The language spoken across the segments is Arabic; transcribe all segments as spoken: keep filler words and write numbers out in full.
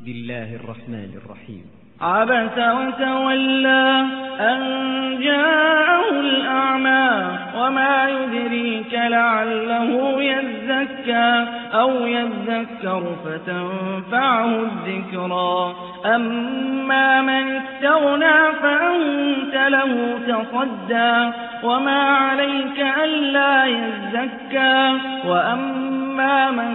الله الرحمن الرحيم. عبس وتولى أن جاءه الأعمى وما يدريك لعله يزكى أو يذكر فتنفعه الذكرى. أما من استغنى فأنت له تصدى وما عليك ألا يزكى. وأما من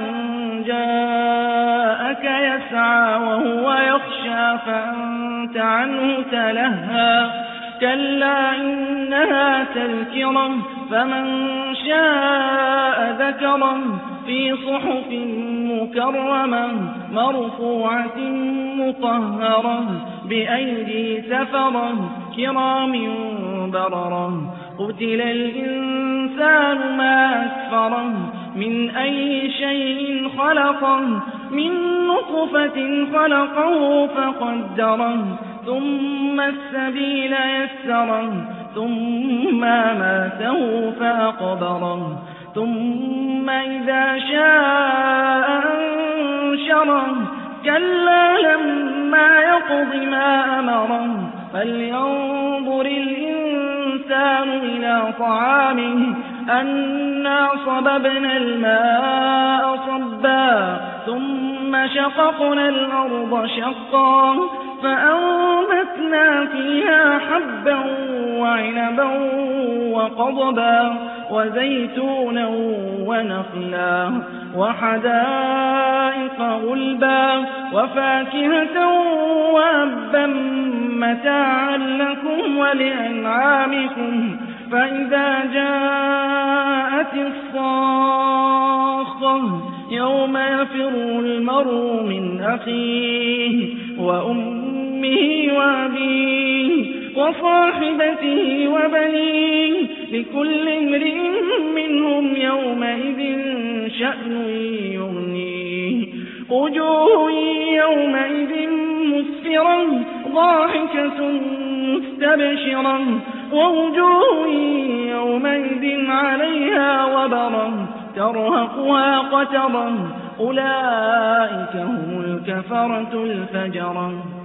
جاءك يسعى وهو يخشى فأنت عنه تلهى. كلا إنها تذكرة فمن شاء ذكره في صحف مكرمة مرفوعة مطهرة بأيدي سفرة كرام بررة. قتل الإنسان ما أكفره من أي شيء خلقه من نطفة خلقه فقدره ثم السبيل يسره ثم ماته فأقبره ثم إذا شاء أنشره. كلا لما يقض ما أمره فلينظر الإنسان إلى طعامه أنا صببنا الماء صبا ثم شققنا الأرض شقا فأنبتنا فيها حبا وعنبا وقضبا وزيتونا ونخلا وحدائق غلبا وفاكهة وأبا متاعا لكم ولأنعامكم. فإذا جاءت الصاخة يوم يفر المرء من أخيه وأمه وأبيه وصاحبته وبنيه لكل امرئ منهم يومئذ شأن يغنيه. وجوه يومئذ مسفرة ضاحكة مستبشرة ووجوه يومئذ عليها وبرة ترهقها قترة. أولئك هم الكفرة الفجرة.